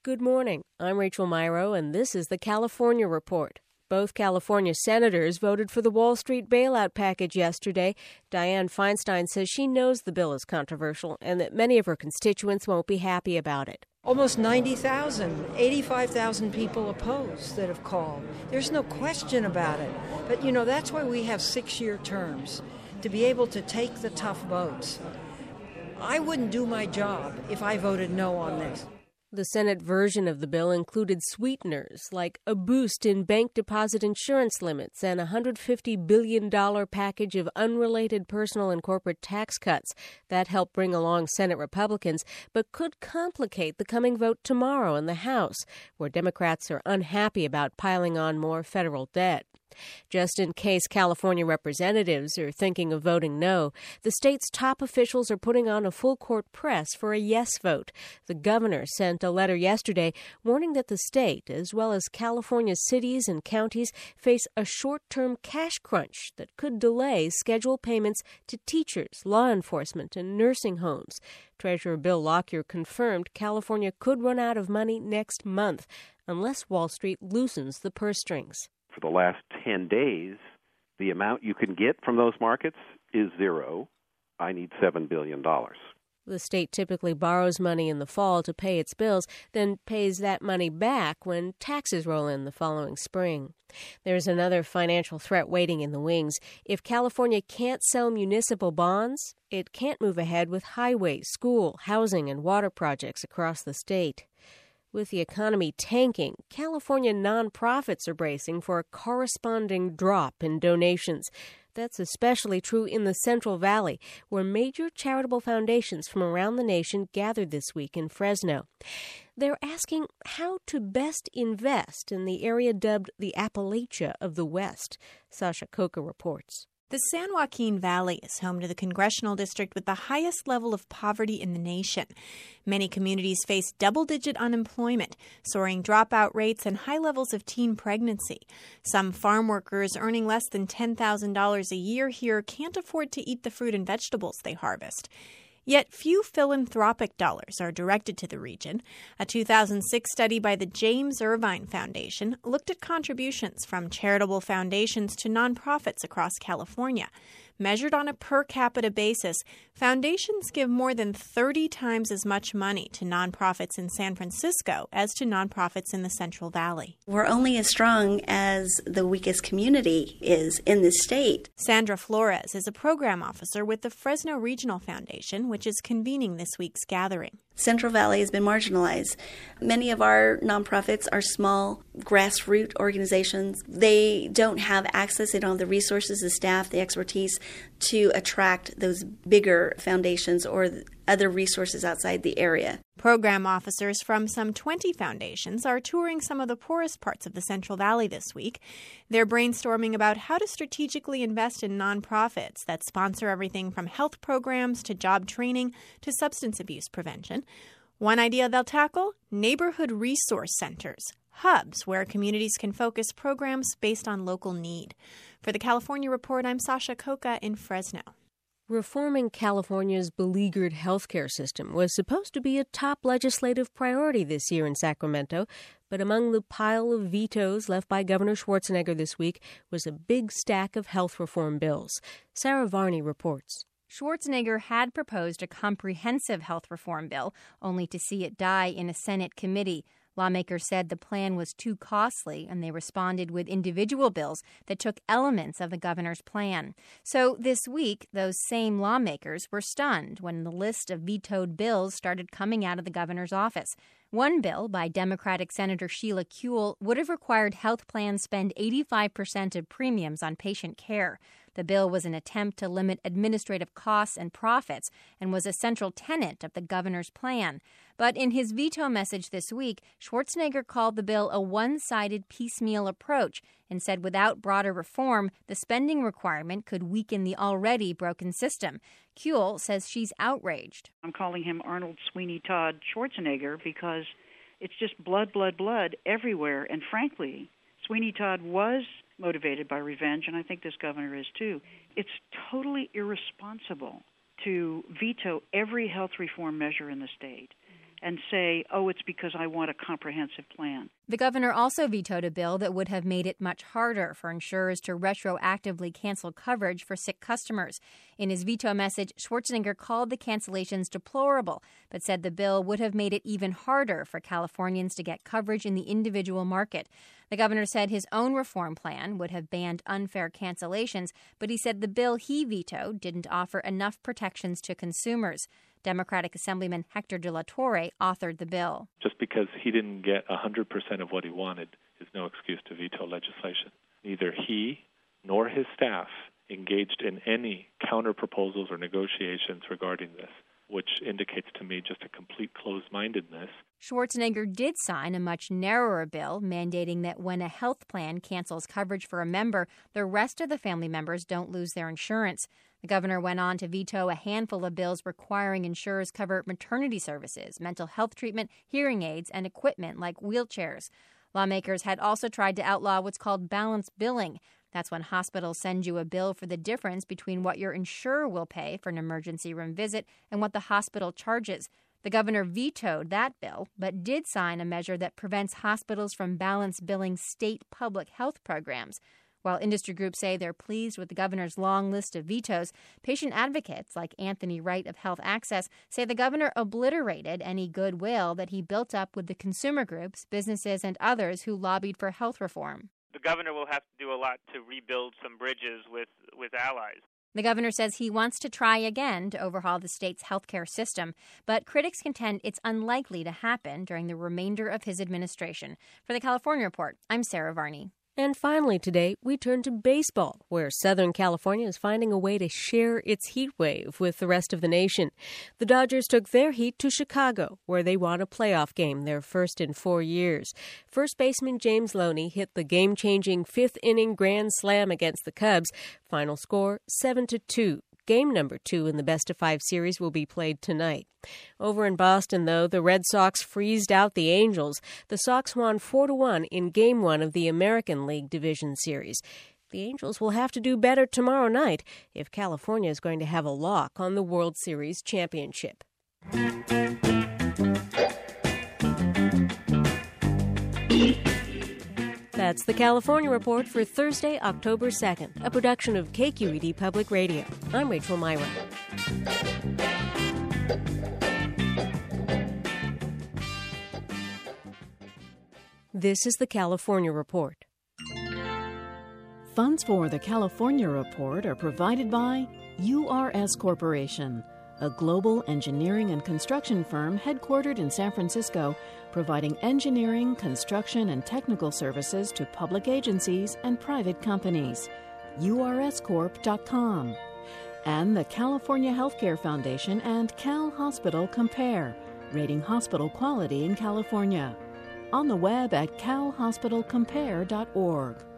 Good morning. I'm Rachel Myrow, and this is the California Report. Both California senators voted for the Wall Street bailout package yesterday. Dianne Feinstein says she knows the bill is controversial and that many of her constituents won't be happy about it. Almost 90,000, 85,000 people opposed that have called. There's no question about it. But, that's why we have 6-year terms, to be able to take the tough votes. I wouldn't do my job if I voted no on this. The Senate version of the bill included sweeteners like a boost in bank deposit insurance limits and a $150 billion package of unrelated personal and corporate tax cuts. That helped bring along Senate Republicans, but could complicate the coming vote tomorrow in the House, where Democrats are unhappy about piling on more federal debt. Just in case California representatives are thinking of voting no, the state's top officials are putting on a full-court press for a yes vote. The governor sent a letter yesterday warning that the state, as well as California's cities and counties, face a short-term cash crunch that could delay scheduled payments to teachers, law enforcement, and nursing homes. Treasurer Bill Lockyer confirmed California could run out of money next month unless Wall Street loosens the purse strings. For the last 10 days, the amount you can get from those markets is zero. I need $7 billion. The state typically borrows money in the fall to pay its bills, then pays that money back when taxes roll in the following spring. There's another financial threat waiting in the wings. If California can't sell municipal bonds, it can't move ahead with highways, school, housing, and water projects across the state. With the economy tanking, California nonprofits are bracing for a corresponding drop in donations. That's especially true in the Central Valley, where major charitable foundations from around the nation gathered this week in Fresno. They're asking how to best invest in the area dubbed the Appalachia of the West. Sasha Coca reports. The San Joaquin Valley is home to the congressional district with the highest level of poverty in the nation. Many communities face double-digit unemployment, soaring dropout rates, and high levels of teen pregnancy. Some farm workers earning less than $10,000 a year here can't afford to eat the fruit and vegetables they harvest. Yet few philanthropic dollars are directed to the region. A 2006 study by the James Irvine Foundation looked at contributions from charitable foundations to nonprofits across California. Measured on a per capita basis, foundations give more than 30 times as much money to nonprofits in San Francisco as to nonprofits in the Central Valley. We're only as strong as the weakest community is in this state. Sandra Flores is a program officer with the Fresno Regional Foundation, which is convening this week's gathering. Central Valley has been marginalized. Many of our nonprofits are small, grassroots organizations. They don't have access, they don't have the resources, the staff, the expertise to attract those bigger foundations or other resources outside the area. Program officers from some 20 foundations are touring some of the poorest parts of the Central Valley this week. They're brainstorming about how to strategically invest in nonprofits that sponsor everything from health programs to job training to substance abuse prevention. One idea they'll tackle? Neighborhood resource centers, hubs where communities can focus programs based on local need. For the California Report, I'm Sasha Coca in Fresno. Reforming California's beleaguered healthcare system was supposed to be a top legislative priority this year in Sacramento, but among the pile of vetoes left by Governor Schwarzenegger this week was a big stack of health reform bills. Sarah Varney reports. Schwarzenegger had proposed a comprehensive health reform bill, only to see it die in a Senate committee. Lawmakers said the plan was too costly, and they responded with individual bills that took elements of the governor's plan. So this week, those same lawmakers were stunned when the list of vetoed bills started coming out of the governor's office. One bill by Democratic Senator Sheila Kuehl would have required health plans spend 85% of premiums on patient care. The bill was an attempt to limit administrative costs and profits and was a central tenet of the governor's plan. But in his veto message this week, Schwarzenegger called the bill a one-sided piecemeal approach and said without broader reform, the spending requirement could weaken the already broken system. Kuehl says she's outraged. I'm calling him Arnold Sweeney Todd Schwarzenegger because it's just blood, blood, blood everywhere. And frankly, Sweeney Todd was motivated by revenge, and I think this governor is too. It's totally irresponsible to veto every health reform measure in the state and say, oh, it's because I want a comprehensive plan. The governor also vetoed a bill that would have made it much harder for insurers to retroactively cancel coverage for sick customers. In his veto message, Schwarzenegger called the cancellations deplorable, but said the bill would have made it even harder for Californians to get coverage in the individual market. The governor said his own reform plan would have banned unfair cancellations, but he said the bill he vetoed didn't offer enough protections to consumers. Democratic Assemblyman Hector de la Torre authored the bill. Just because he didn't get 100% of what he wanted is no excuse to veto legislation. Neither he nor his staff engaged in any counter-proposals or negotiations regarding this, which indicates to me just a complete closed-mindedness. Schwarzenegger did sign a much narrower bill mandating that when a health plan cancels coverage for a member, the rest of the family members don't lose their insurance. The governor went on to veto a handful of bills requiring insurers cover maternity services, mental health treatment, hearing aids, and equipment like wheelchairs. Lawmakers had also tried to outlaw what's called balance billing. That's when hospitals send you a bill for the difference between what your insurer will pay for an emergency room visit and what the hospital charges. The governor vetoed that bill, but did sign a measure that prevents hospitals from balance billing state public health programs. While industry groups say they're pleased with the governor's long list of vetoes, patient advocates like Anthony Wright of Health Access say the governor obliterated any goodwill that he built up with the consumer groups, businesses, and others who lobbied for health reform. The governor will have to do a lot to rebuild some bridges with allies. The governor says he wants to try again to overhaul the state's healthcare system, but critics contend it's unlikely to happen during the remainder of his administration. For the California Report, I'm Sarah Varney. And finally today, we turn to baseball, where Southern California is finding a way to share its heat wave with the rest of the nation. The Dodgers took their heat to Chicago, where they won a playoff game, their first in 4 years. First baseman James Loney hit the game-changing fifth-inning grand slam against the Cubs. Final score, 7-2. Game number 2 in the best-of-5 series will be played tonight. Over in Boston, though, the Red Sox freezed out the Angels. The Sox won 4-1 in Game 1 of the American League Division Series. The Angels will have to do better tomorrow night if California is going to have a lock on the World Series championship. That's the California Report for Thursday, October 2nd, a production of KQED Public Radio. I'm Rachel Myra. This is the California Report. Funds for the California Report are provided by URS Corporation, a global engineering and construction firm headquartered in San Francisco, providing engineering, construction, and technical services to public agencies and private companies. URScorp.com. And the California Healthcare Foundation and Cal Hospital Compare, rating hospital quality in California. On the web at calhospitalcompare.org.